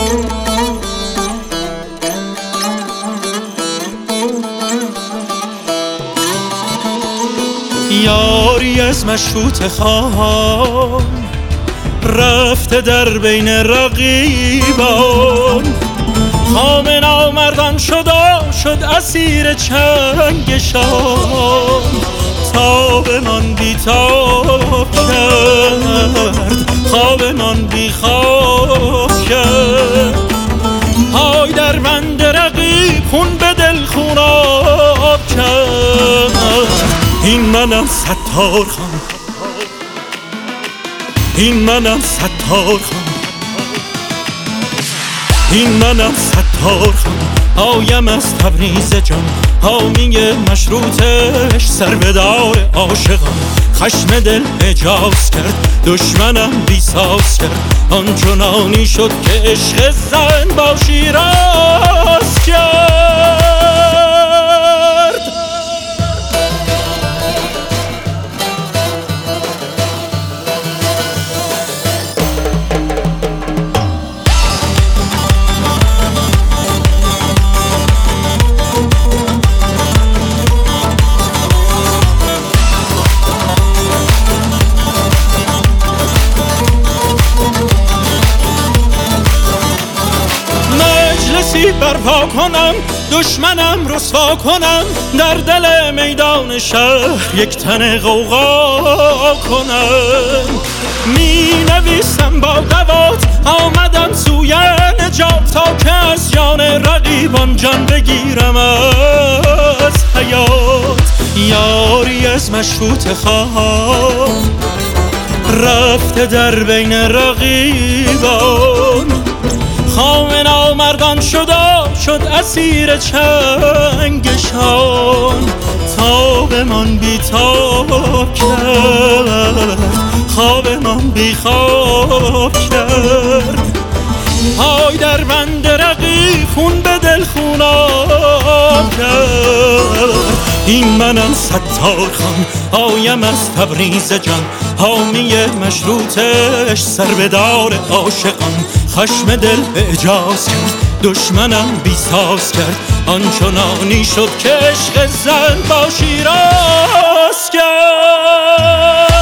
یاری از مشروط خواهان رفته در بین رقیبان، خام نامردان شد اسیر چنگشان. تابمان بی تاب کرد، خوابمان بی خواب کرد. پای در بند رقیب خون به دل خوناب کرد. این منم ستار خان، این منم ستار خان، این منم ستار خان. آیم از تبریز جان، حامی مشروطش، سر به دار عاشقان. خشم دل اجاز کرد، دشمنم بیساز کرد. آنچنانی شد که عشق زن با شیراز کرد. برپا کنم، دشمنم رسوا کنم، در دل میدان شهر یک تن غوغا کنم. می نویسم با دوات، آمدم سوی نجات، تا که از جان رقیبان جان بگیرم از حیات. یاری از مشروط خواهان رفته در بین رقیبان، خام نامردان شد اسیر چنگشان. تابمان بی تاب کرد، خوابمان بی خواب کرد. پای در بند رقیب خون به دل خوناب کرد. این منم ستار خان، آیم از تبریز جان، حامی مشروطش، سر به دار عاشقان. خشم دل اعجاز کرد، دشمنم بیساز کرد. آنچنانی شد که عشق زن با شیراز کرد.